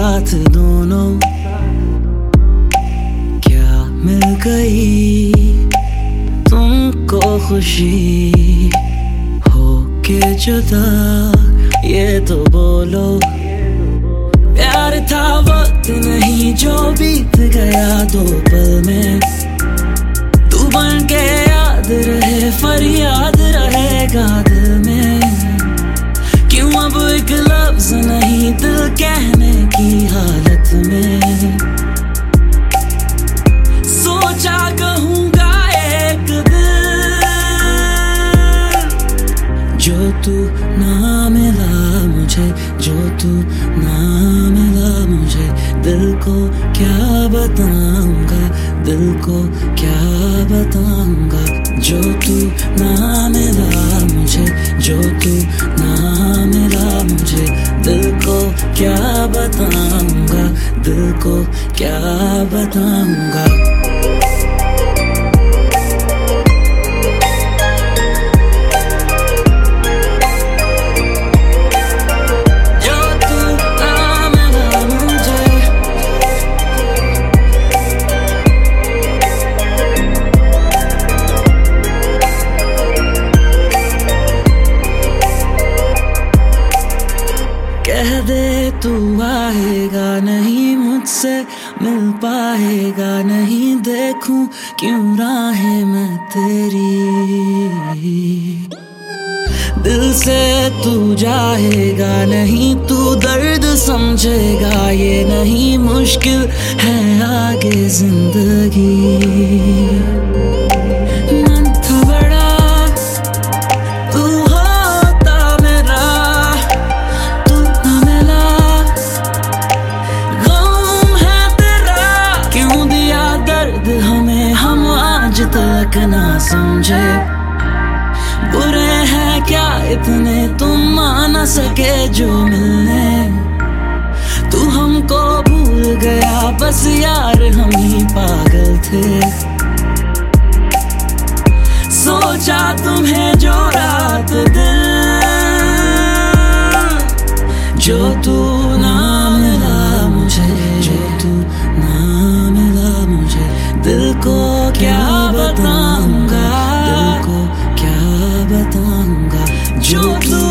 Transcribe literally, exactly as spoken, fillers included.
साथ दोनों क्या मिल गई तुमको खुशी हो के जुदा, ये तो बोलो प्यार था वक्त नहीं जो बीत गया दो पल में, तू बन के याद रहे फरियाद रहेगा दिल में, क्यों अब एक लफ्ज नहीं दिल कहने की हालत में, सोचा कहूँगा एक दिन जो तू ना मिला मुझे, जो तू ना मिला मुझे, दिल को क्या बताऊंगा, दिल को क्या बताऊंगा, जो तू ना मिला मुझे, जो तू ना मिला मुझे, दिल को क्या बताऊंगा, दिल को क्या बताऊंगा। कह दे तू आएगा नहीं मुझसे मिल पाएगा नहीं, देखूं क्यों राहें मैं तेरी, दिल से तू जाएगा नहीं, तू दर्द समझेगा ये नहीं, मुश्किल है आगे जिंदगी, मन था बड़ा तू होता मेरा, तू ना मिला गम है तेरा, क्यों दिया दर्द हमें हम आज तक ना समझे, बुरे हैं क्या इतने तुम आ न सके जो मिलने, तू हमको भूल गया बस यार हम ही पागल थे, सोचा तुम्हें जो रात दिन, जो तू ना मिला मुझे, जो तू ना मिला मुझे, दिल को क्या बताऊंगा, दिल को क्या बताऊंगा, जो तू